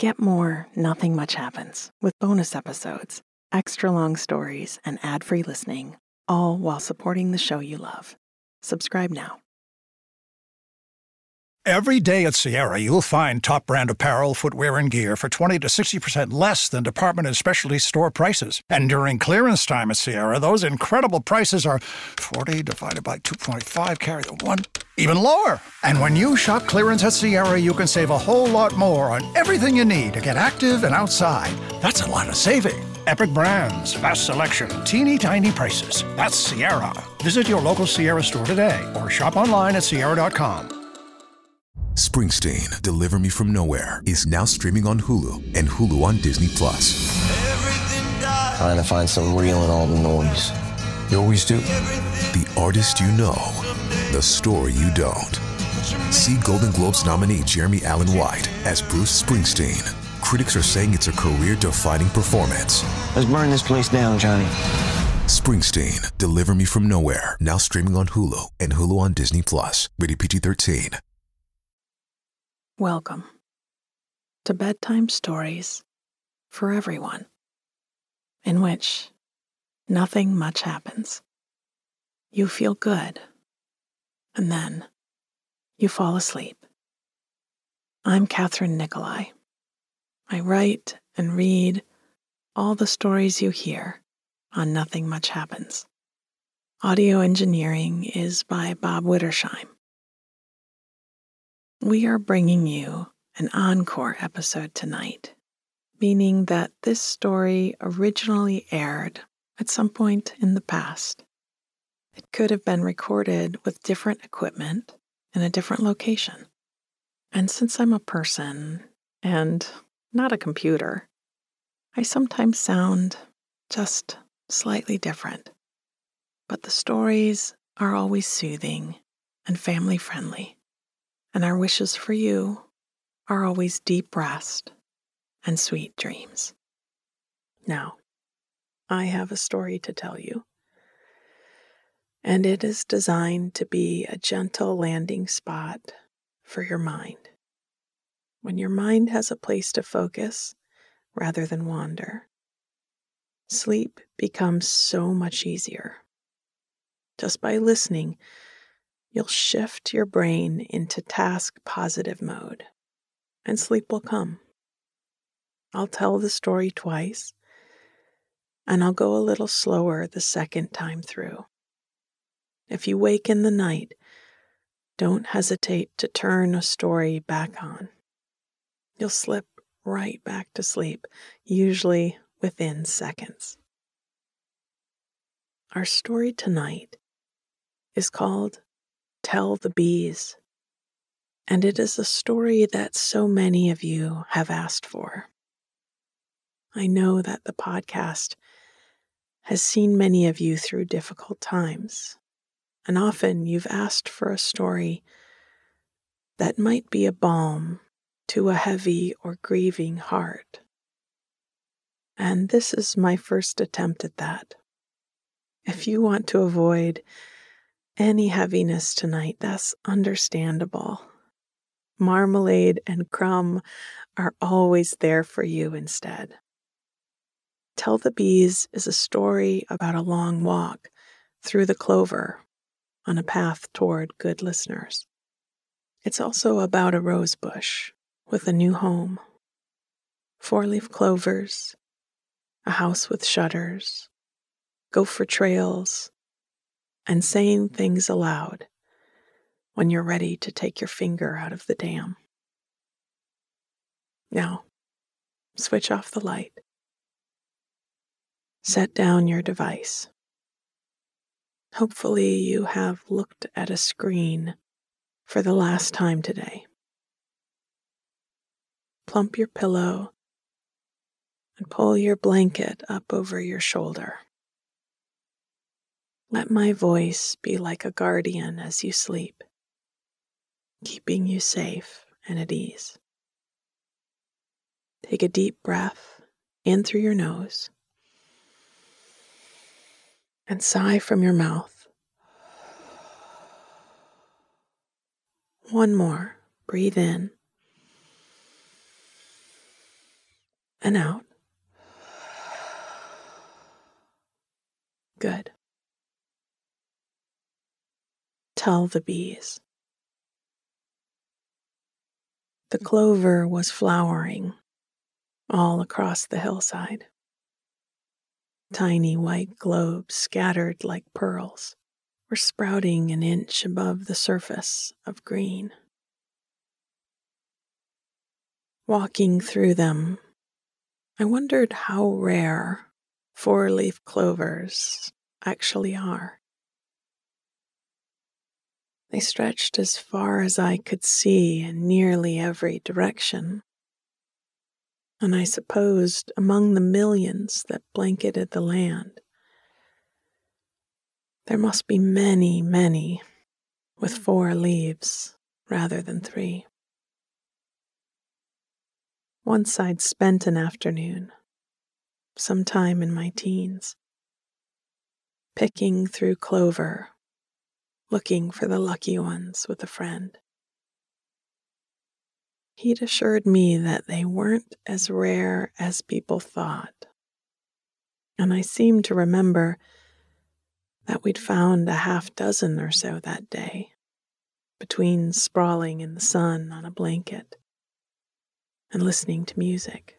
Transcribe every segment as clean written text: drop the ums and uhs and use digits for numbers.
Get more Nothing Much Happens with bonus episodes, extra long stories, and ad-free listening, all while supporting the show you love. Subscribe now. Every day at Sierra, you'll find top brand apparel, footwear, and gear for 20 to 60% less than department and specialty store prices. And during clearance time at Sierra, those incredible prices are 40 divided by 2.5, carry the 1, even lower. And when you shop clearance at Sierra, you can save a whole lot more on everything you need to get active and outside. That's a lot of saving. Epic brands, vast selection, teeny tiny prices. That's Sierra. Visit your local Sierra store today or shop online at Sierra.com. Springsteen, Deliver Me From Nowhere, is now streaming on Hulu and Hulu on Disney+. Trying to find something real in all the noise. You always do. The artist you know, the story you don't. See Golden Globes nominee Jeremy Allen White as Bruce Springsteen. Critics are saying it's a career-defining performance. Let's burn this place down, Johnny. Springsteen, Deliver Me From Nowhere, now streaming on Hulu and Hulu on Disney+. Rated PG-13. Welcome to Bedtime Stories for Everyone, in which nothing much happens. You feel good, and then you fall asleep. I'm Catherine Nicolai. I write and read all the stories you hear on Nothing Much Happens. Audio engineering is by Bob Wittersheim. We are bringing you an encore episode tonight, meaning that this story originally aired at some point in the past. It could have been recorded with different equipment in a different location. And since I'm a person and not a computer, I sometimes sound just slightly different. But the stories are always soothing and family-friendly. And our wishes for you are always deep rest and sweet dreams. Now, I have a story to tell you, and it is designed to be a gentle landing spot for your mind. When your mind has a place to focus rather than wander, sleep becomes so much easier. Just by listening, you'll shift your brain into task-positive mode, and sleep will come. I'll tell the story twice, and I'll go a little slower the second time through. If you wake in the night, don't hesitate to turn a story back on. You'll slip right back to sleep, usually within seconds. Our story tonight is called Tell the Bees, and it is a story that so many of you have asked for. I know that the podcast has seen many of you through difficult times, and often you've asked for a story that might be a balm to a heavy or grieving heart. And this is my first attempt at that. If you want to avoid any heaviness tonight, that's understandable. Marmalade and crumb are always there for you instead. Tell the Bees is a story about a long walk through the clover on a path toward good listeners. It's also about a rose bush with a new home, 4-leaf clovers, a house with shutters, gopher trails, and saying things aloud when you're ready to take your finger out of the dam. Now, switch off the light. Set down your device. Hopefully you have looked at a screen for the last time today. Plump your pillow and pull your blanket up over your shoulder. Let my voice be like a guardian as you sleep, keeping you safe and at ease. Take a deep breath in through your nose and sigh from your mouth. One more. Breathe in and out. Good. Tell the bees. The clover was flowering all across the hillside. Tiny white globes scattered like pearls were sprouting an inch above the surface of green. Walking through them, I wondered how rare four-leaf clovers actually are. They stretched as far as I could see in nearly every direction, and I supposed among the millions that blanketed the land, there must be many, many with 4 leaves rather than 3. Once I'd spent an afternoon, sometime in my teens, picking through clover, looking for the lucky ones with a friend. He'd assured me that they weren't as rare as people thought, and I seemed to remember that we'd found a half dozen or so that day, between sprawling in the sun on a blanket and listening to music.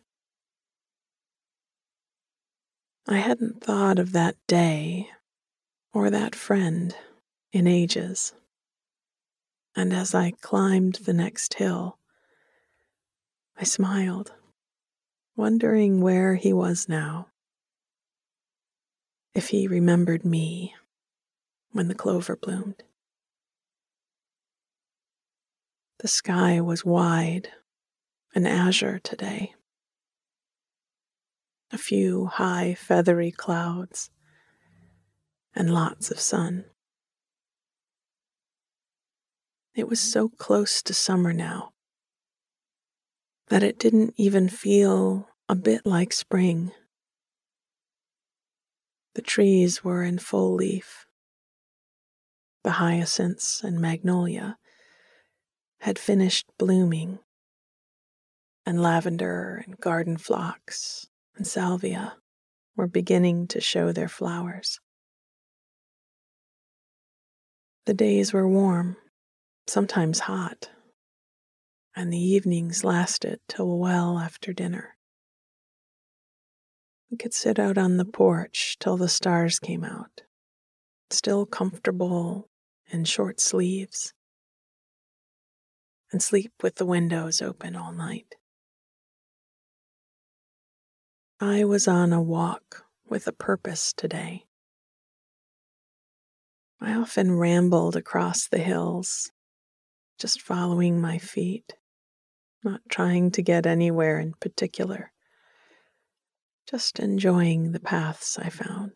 I hadn't thought of that day or that friend in ages, and as I climbed the next hill, I smiled, wondering where he was now, if he remembered me when the clover bloomed. The sky was wide and azure today. A few high feathery clouds and lots of sun. It was so close to summer now that it didn't even feel a bit like spring. The trees were in full leaf. The hyacinths and magnolia had finished blooming, and lavender and garden phlox and salvia were beginning to show their flowers. The days were warm, sometimes hot, and the evenings lasted till well after dinner. We could sit out on the porch till the stars came out, still comfortable in short sleeves, and sleep with the windows open all night. I was on a walk with a purpose today. I often rambled across the hills, just following my feet, not trying to get anywhere in particular, just enjoying the paths I found.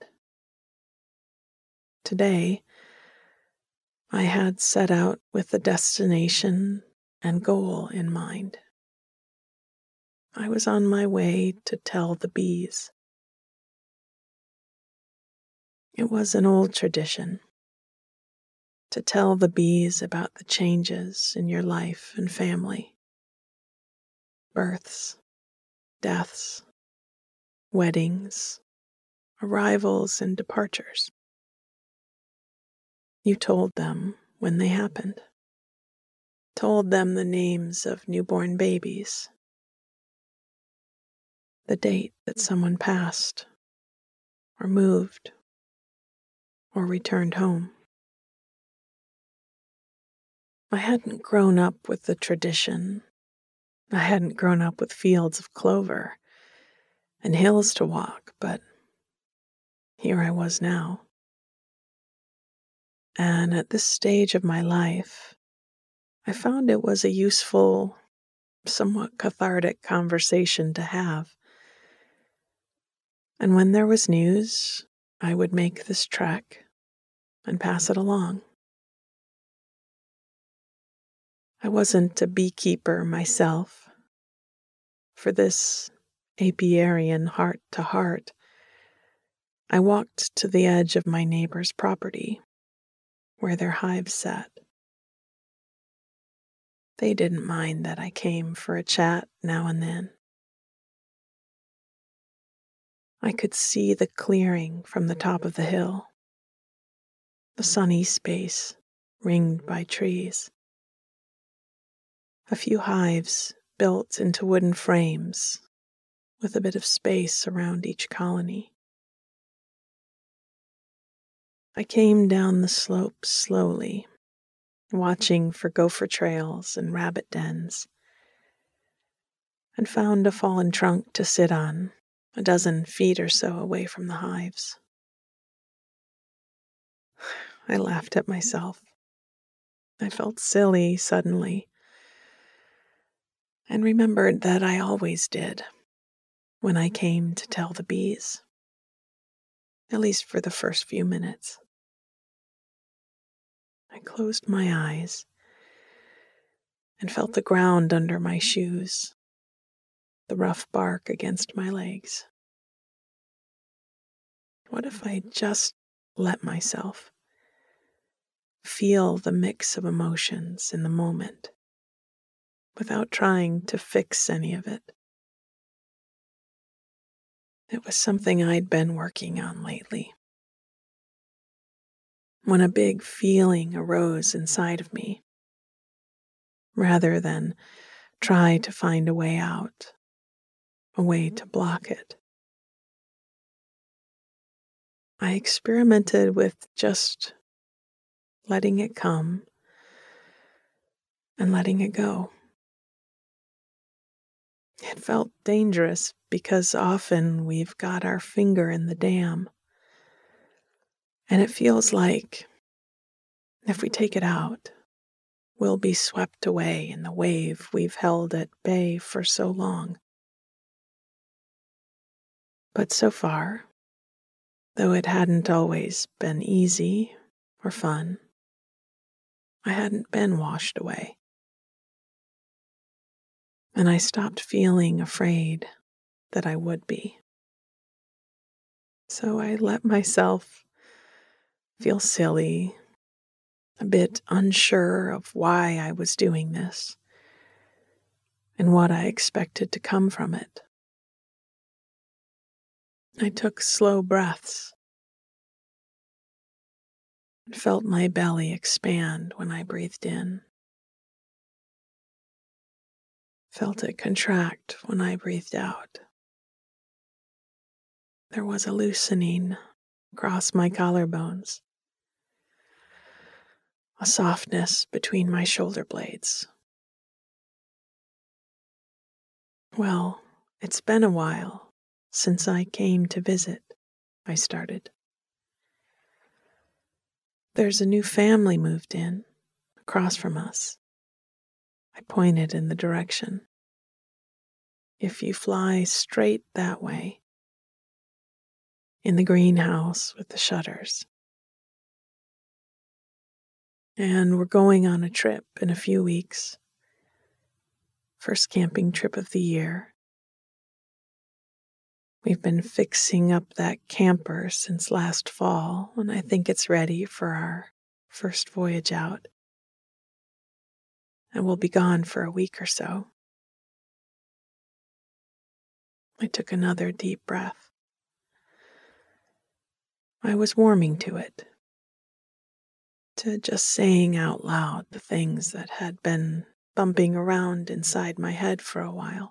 Today, I had set out with a destination and goal in mind. I was on my way to tell the bees. It was an old tradition to tell the bees about the changes in your life and family. Births, deaths, weddings, arrivals, and departures. You told them when they happened, told them the names of newborn babies, the date that someone passed, or moved, or returned home. I hadn't grown up with the tradition. I hadn't grown up with fields of clover and hills to walk, but here I was now. And at this stage of my life, I found it was a useful, somewhat cathartic conversation to have. And when there was news, I would make this trek and pass it along. I wasn't a beekeeper myself. For this apiarian heart-to-heart, I walked to the edge of my neighbor's property, where their hives sat. They didn't mind that I came for a chat now and then. I could see the clearing from the top of the hill, the sunny space ringed by trees. A few hives built into wooden frames with a bit of space around each colony. I came down the slope slowly, watching for gopher trails and rabbit dens, and found a fallen trunk to sit on, a dozen feet or so away from the hives. I laughed at myself. I felt silly suddenly, and remembered that I always did when I came to tell the bees, at least for the first few minutes. I closed my eyes and felt the ground under my shoes, the rough bark against my legs. What if I just let myself feel the mix of emotions in the moment without trying to fix any of it? It was something I'd been working on lately. When a big feeling arose inside of me, rather than try to find a way out, a way to block it, I experimented with just letting it come and letting it go. It felt dangerous because often we've got our finger in the dam, and it feels like if we take it out, we'll be swept away in the wave we've held at bay for so long. But so far, though it hadn't always been easy or fun, I hadn't been washed away. And I stopped feeling afraid that I would be. So I let myself feel silly, a bit unsure of why I was doing this and what I expected to come from it. I took slow breaths and felt my belly expand when I breathed in. Felt it contract when I breathed out. There was a loosening across my collarbones, a softness between my shoulder blades. Well, it's been a while since I came to visit, I started. There's a new family moved in across from us. I pointed in the direction. If you fly straight that way, in the greenhouse with the shutters. And we're going on a trip in a few weeks. First camping trip of the year. We've been fixing up that camper since last fall, and I think it's ready for our first voyage out. And we'll be gone for a week or so. I took another deep breath. I was warming to it, to just saying out loud the things that had been bumping around inside my head for a while.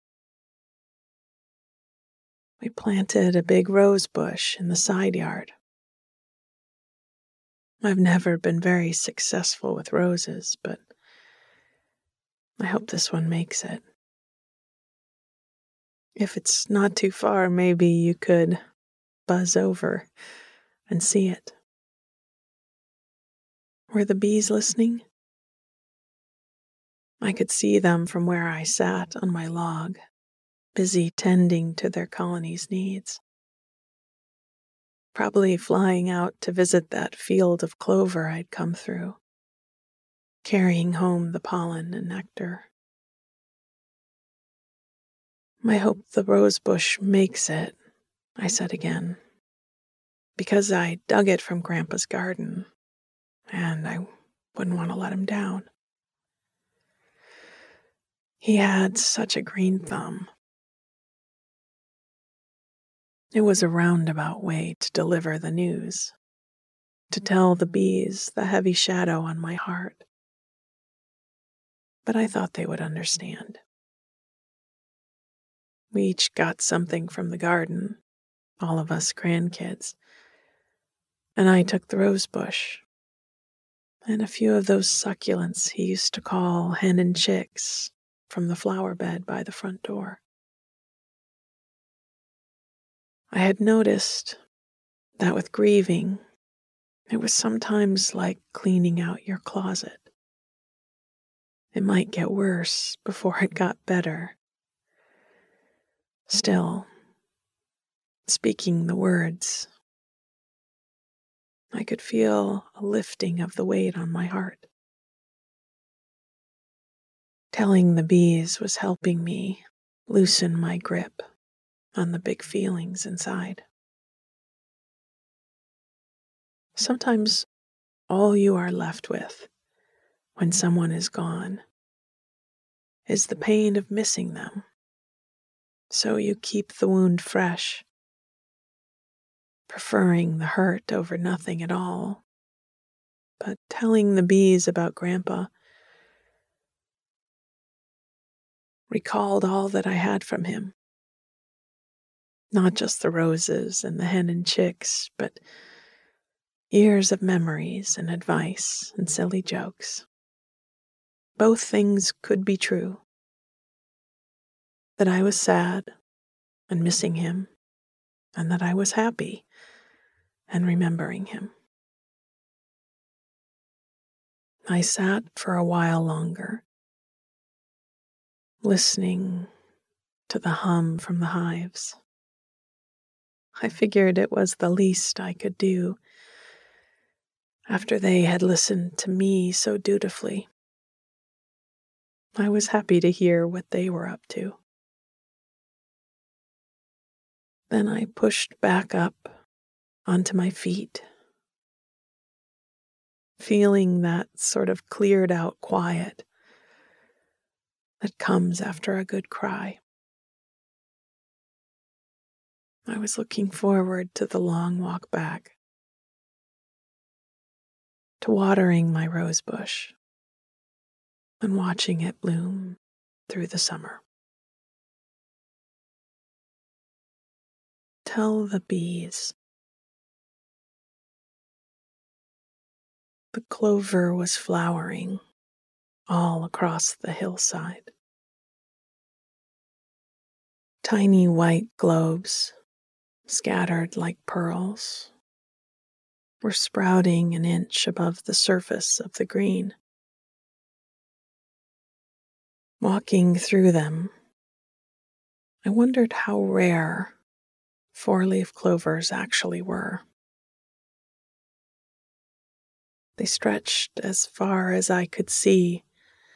We planted a big rose bush in the side yard. I've never been very successful with roses, but I hope this one makes it. If it's not too far, maybe you could buzz over and see it. Were the bees listening? I could see them from where I sat on my log, busy tending to their colony's needs. Probably flying out to visit that field of clover I'd come through, carrying home the pollen and nectar. I hope the rosebush makes it, I said again, because I dug it from Grandpa's garden, and I wouldn't want to let him down. He had such a green thumb. It was a roundabout way to deliver the news, to tell the bees the heavy shadow on my heart. But I thought they would understand. We each got something from the garden, all of us grandkids, and I took the rose bush and a few of those succulents he used to call hen and chicks from the flower bed by the front door. I had noticed that with grieving, it was sometimes like cleaning out your closet. It might get worse before it got better. Still, speaking the words, I could feel a lifting of the weight on my heart. Telling the bees was helping me loosen my grip on the big feelings inside. Sometimes all you are left with when someone is gone is the pain of missing them. So you keep the wound fresh, preferring the hurt over nothing at all. But telling the bees about Grandpa recalled all that I had from him. Not just the roses and the hen and chicks, but years of memories and advice and silly jokes. Both things could be true. That I was sad and missing him, and that I was happy and remembering him. I sat for a while longer, listening to the hum from the hives. I figured it was the least I could do after they had listened to me so dutifully. I was happy to hear what they were up to. Then I pushed back up onto my feet, feeling that sort of cleared out quiet that comes after a good cry. I was looking forward to the long walk back, to watering my rose bush and watching it bloom through the summer. Tell the bees. The clover was flowering all across the hillside. Tiny white globes, scattered like pearls, were sprouting an inch above the surface of the green. Walking through them, I wondered how rare four-leaf clovers actually were. They stretched as far as I could see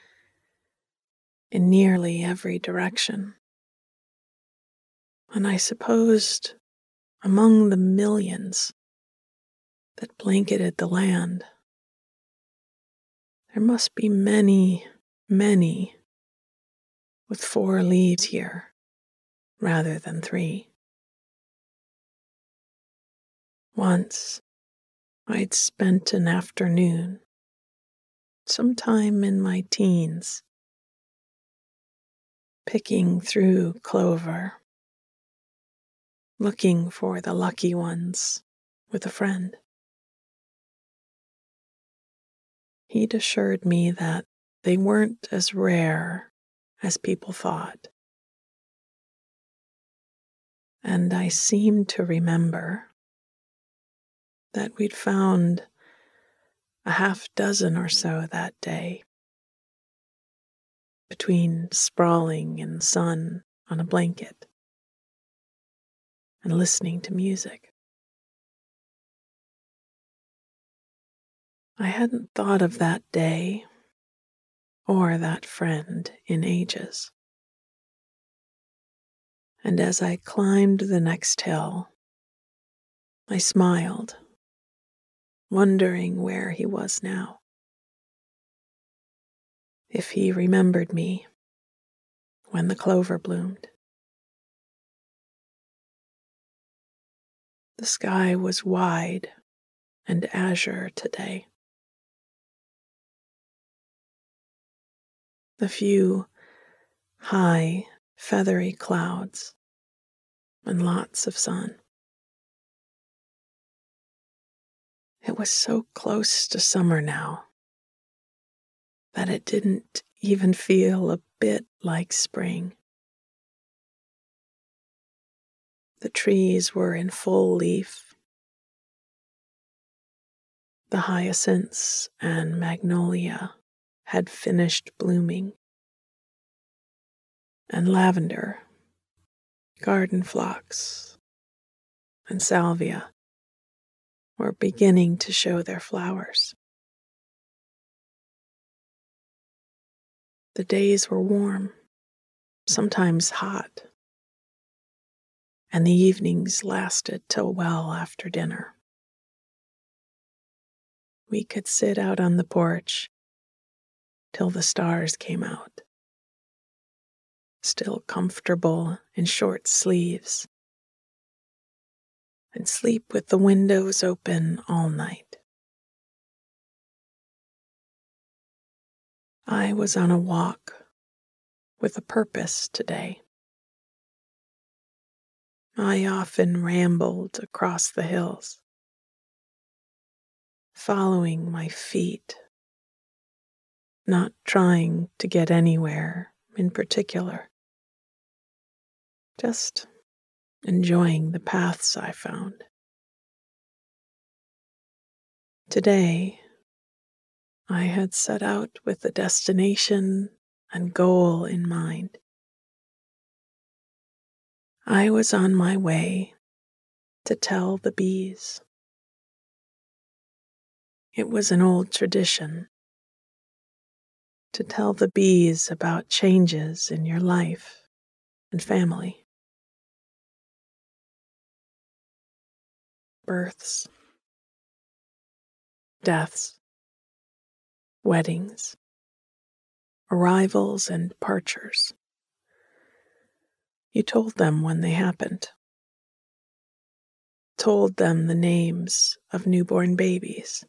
in nearly every direction. And I supposed among the millions that blanketed the land, there must be many, many with 4 leaves here rather than 3. Once, I'd spent an afternoon, sometime in my teens, picking through clover, looking for the lucky ones with a friend. He'd assured me that they weren't as rare as people thought. And I seemed to remember that we'd found a half dozen or so that day, between sprawling in the sun on a blanket and listening to music. I hadn't thought of that day or that friend in ages. And as I climbed the next hill, I smiled, wondering where he was now. If he remembered me when the clover bloomed. The sky was wide and azure today. The few high, feathery clouds and lots of sun. It was so close to summer now that it didn't even feel a bit like spring. The trees were in full leaf. The hyacinths and magnolia had finished blooming, and lavender, garden phlox, and salvia were beginning to show their flowers. The days were warm, sometimes hot, and the evenings lasted till well after dinner. We could sit out on the porch till the stars came out, still comfortable in short sleeves, and sleep with the windows open all night. I was on a walk with a purpose today. I often rambled across the hills, following my feet, not trying to get anywhere in particular, just enjoying the paths I found. Today, I had set out with a destination and goal in mind. I was on my way to tell the bees. It was an old tradition to tell the bees about changes in your life and family. Births, deaths, weddings, arrivals, and departures. You told them when they happened, told them the names of newborn babies,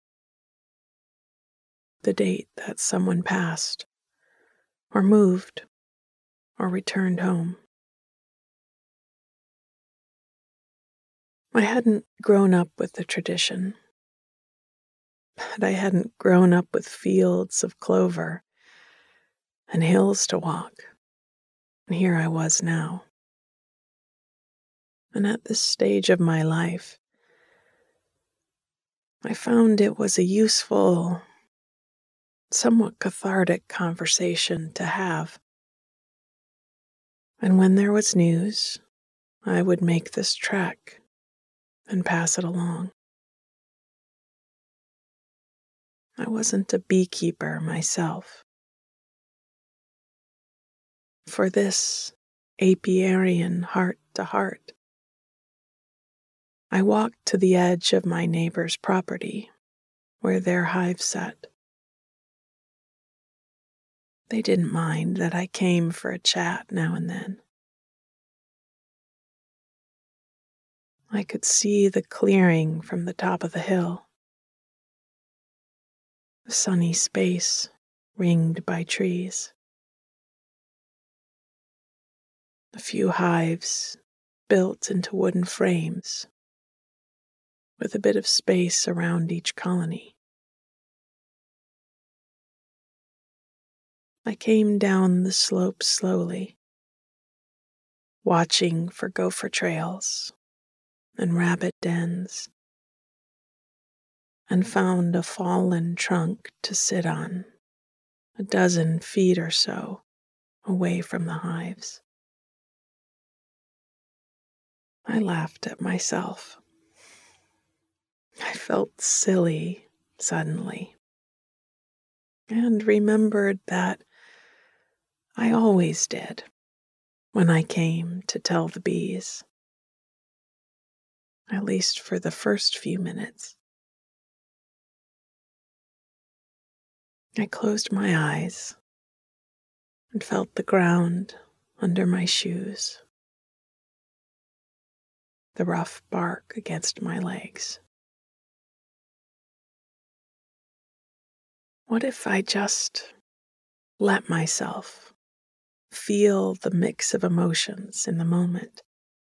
the date that someone passed, or moved, or returned home. I hadn't grown up with the tradition, but I hadn't grown up with fields of clover and hills to walk, and here I was now. And at this stage of my life, I found it was a useful, somewhat cathartic conversation to have. And when there was news, I would make this trek and pass it along. I wasn't a beekeeper myself. For this apiarian heart-to-heart, I walked to the edge of my neighbor's property where their hive sat. They didn't mind that I came for a chat now and then. I could see the clearing from the top of the hill, the sunny space ringed by trees. A few hives built into wooden frames, with a bit of space around each colony. I came down the slope slowly, watching for gopher trails and rabbit dens, and found a fallen trunk to sit on, a dozen feet or so away from the hives. I laughed at myself. I felt silly suddenly, and remembered that I always did when I came to tell the bees, at least for the first few minutes. I closed my eyes and felt the ground under my shoes. the rough bark against my legs. What if I just let myself feel the mix of emotions in the moment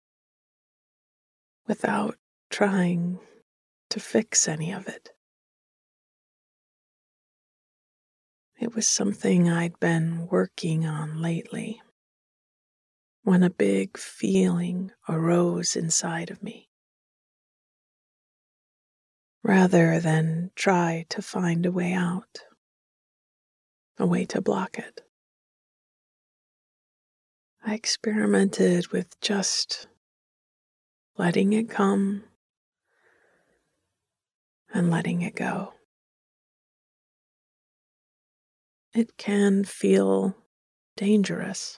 without trying to fix any of it? It was something I'd been working on lately when a big feeling arose inside of me. Rather than try to find a way out, a way to block it, I experimented with just letting it come and letting it go. It can feel dangerous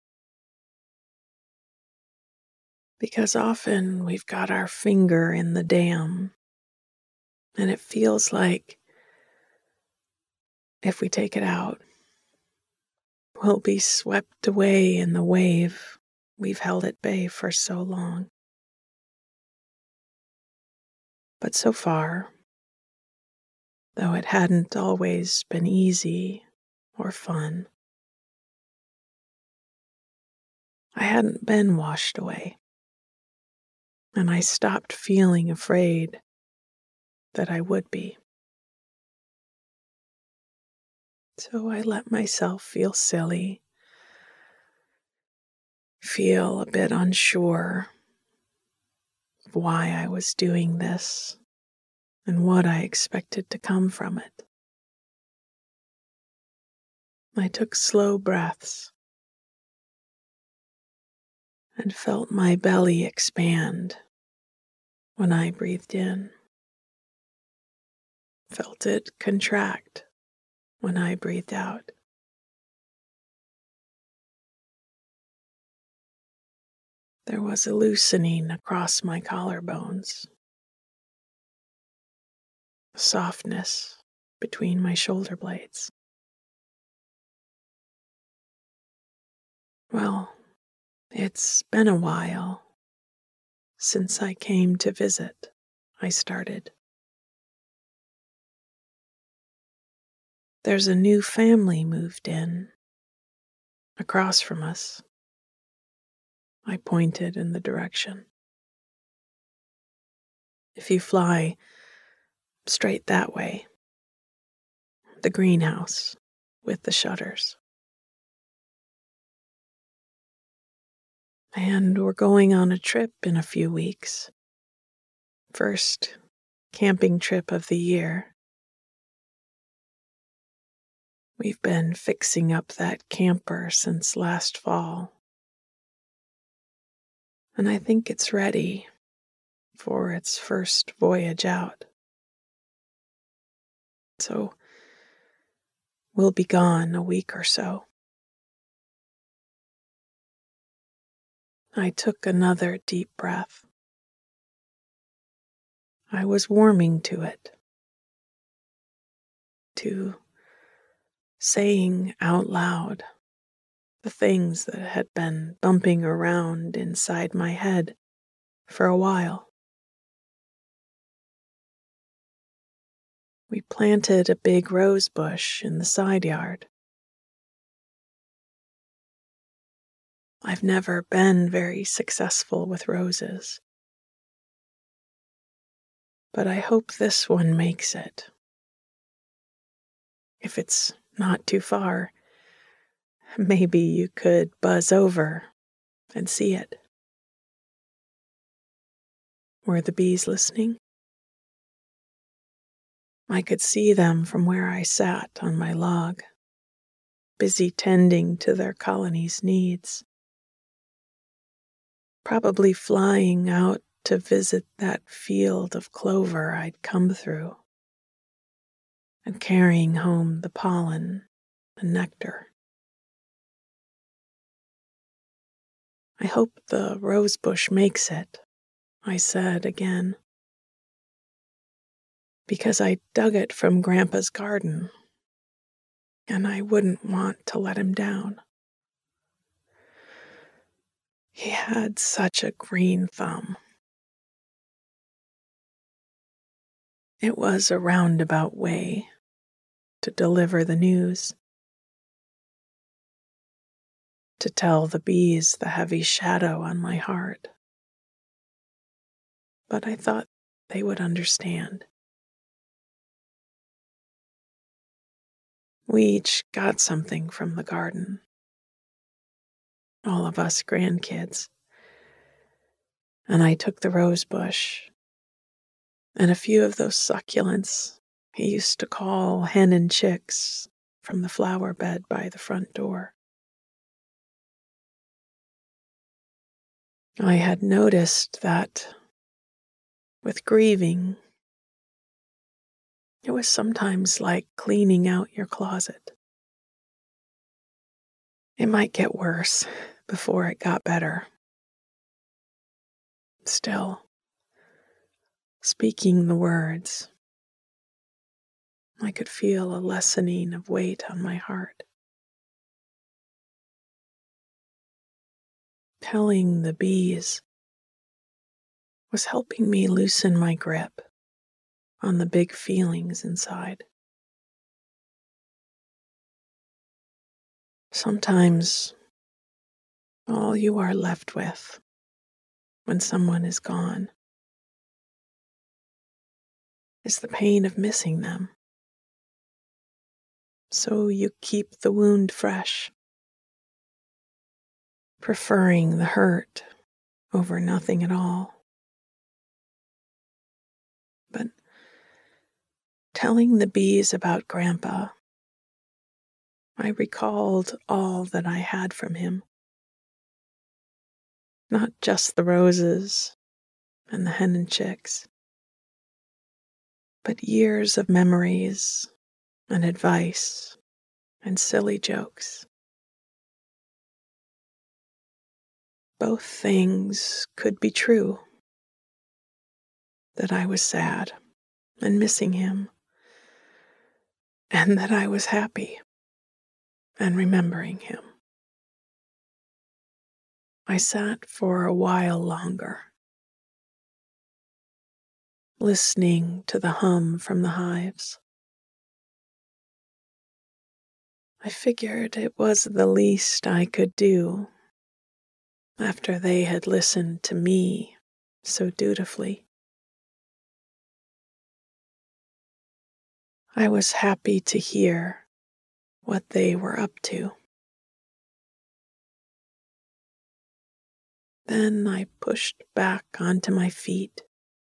because often we've got our finger in the dam, and it feels like if we take it out, we'll be swept away in the wave we've held at bay for so long. But so far, though it hadn't always been easy or fun, I hadn't been washed away, and I stopped feeling afraid that I would be. So I let myself feel silly, feel a bit unsure of why I was doing this and what I expected to come from it. I took slow breaths and felt my belly expand when I breathed in. Felt it contract when I breathed out. There was a loosening across my collarbones, a softness between my shoulder blades. Well, it's been a while since I came to visit, I started. There's a new family moved in, across from us. I pointed in the direction. If you fly straight that way, the greenhouse with the shutters. And we're going on a trip in a few weeks. First camping trip of the year. We've been fixing up that camper since last fall, and I think it's ready for its first voyage out. So we'll be gone a week or so. I took another deep breath. I was warming to it, to saying out loud the things that had been bumping around inside my head for a while. We planted a big rose bush in the side yard. I've never been very successful with roses, but I hope this one makes it. If it's not too far, maybe you could buzz over and see it. Were the bees listening? I could see them from where I sat on my log, busy tending to their colony's needs. Probably flying out to visit that field of clover I'd come through, and carrying home the pollen and nectar. I hope the rosebush makes it, I said again, because I dug it from Grandpa's garden, and I wouldn't want to let him down. He had such a green thumb. It was a roundabout way to deliver the news, to tell the bees the heavy shadow on my heart. But I thought they would understand. We each got something from the garden, all of us grandkids, and I took the rose bush and a few of those succulents he used to call hen and chicks from the flower bed by the front door. I had noticed that with grieving, it was sometimes like cleaning out your closet. It might get worse before it got better. Still, speaking the words, I could feel a lessening of weight on my heart. Telling the bees was helping me loosen my grip on the big feelings inside. Sometimes all you are left with when someone is gone is the pain of missing them. So you keep the wound fresh, preferring the hurt over nothing at all. But telling the bees about Grandpa, I recalled all that I had from him. Not just the roses and the hen and chicks, but years of memories and advice and silly jokes. Both things could be true, that I was sad and missing him, and that I was happy and remembering him. I sat for a while longer, listening to the hum from the hives. I figured it was the least I could do after they had listened to me so dutifully. I was happy to hear what they were up to. Then I pushed back onto my feet,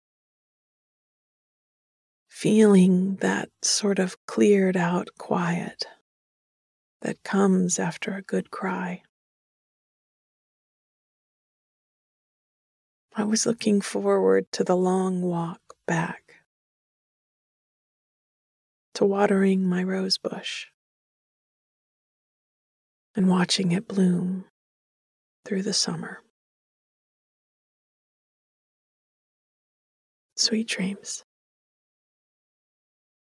feeling that sort of cleared out quiet that comes after a good cry. I was looking forward to the long walk back, to watering my rose bush and watching it bloom through the summer. Sweet dreams.